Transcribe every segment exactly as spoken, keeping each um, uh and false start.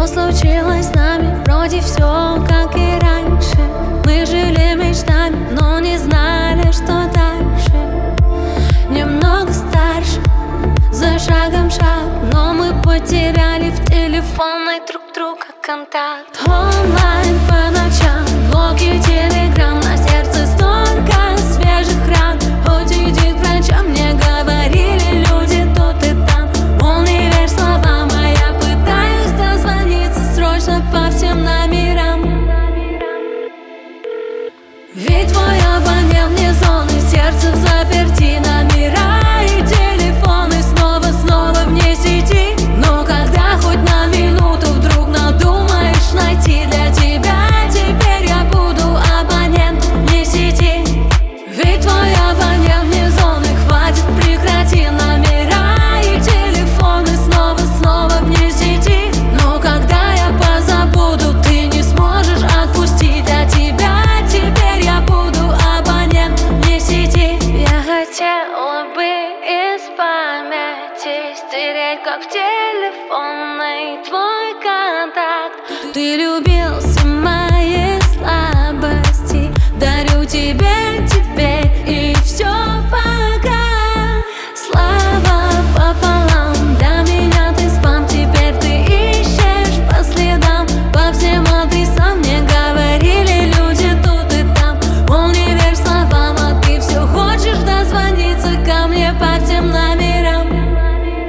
Что случилось с нами? Вроде все как и раньше. Мы жили мечтами, но не знали, что дальше. Немного старше, за шагом шаг, но мы потеряли в телефонной друг друга контакт. Онлайн по ночам, блоки, телеграм, на сердце столько свежих ран. Хоть иди к врачам, мне говорили люди тут и там. Мол, не верь словам, а я пытаюсь дозвониться срочно по всем номерам. Ведь твой абонент вне зоны, сердце в заперти, номера и телефоны снова-снова вне сети. Но когда хоть на минуту вдруг надумаешь найти для тебя, теперь я буду абонент вне сети. Ведь твой абонент вне зоны, хватит, прекрати, номера и телефоны снова-снова вне сети. Но когда я позабуду, ты не сможешь отпустить, а тебя теперь я буду абонент вне сети. Я хотела бы из памяти стереть, как в телефонной, твой контакт. Ты любился моей слабости, дарю тебе теперь и все пока. Слава пополам, для меня ты спам. Теперь ты ищешь по следам, по всем адресам. Мне говорили люди тут и там. Мол, не верь словам, а ты все хочешь дозвониться ко мне по тем номерам.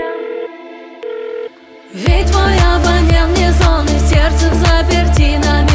Ведь твой абонент вне зоны, сердце в заперти, номера